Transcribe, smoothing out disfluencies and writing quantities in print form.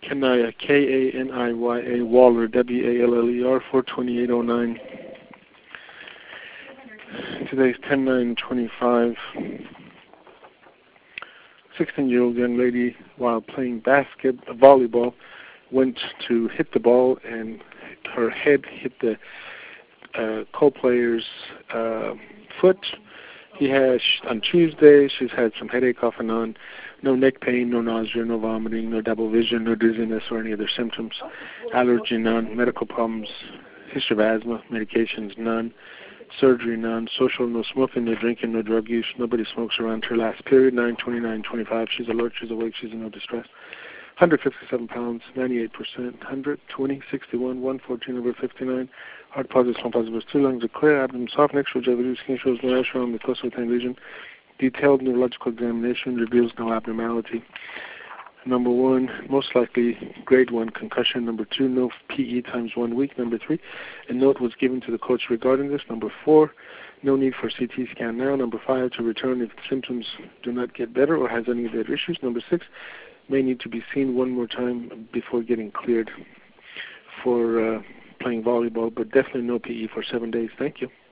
Kaniya, K-A-N-I-Y-A, Waller, W-A-L-L-E-R, 42809. Today's 10/9/25. 16-year-old young lady, while playing volleyball, went to hit the ball and her head hit the co-player's foot. On Tuesday, she's had some headache off and on, no neck pain, no nausea, no vomiting, no double vision, no dizziness or any other symptoms, allergy none, medical problems, history of asthma, medications none, surgery none, social no smoking, no drinking, no drug use, nobody smokes around her last period, 9/29/25, she's alert, she's awake, she's in no distress. 157 pounds, 98%, 120, 61, 114 over 59. Heart positive, small positive, 2 lungs are clear, abdomen soft, neck shows every skin shows no ash around the mucosa within lesion. Detailed neurological examination reveals no abnormality. Number 1, most likely grade 1 concussion. Number 2, no PE times 1 week. Number 3, a note was given to the coach regarding this. Number 4, no need for CT scan now. Number 5, to return if the symptoms do not get better or has any other issues. Number 6, may need to be seen one more time before getting cleared for playing volleyball, but definitely no PE for 7 days. Thank you.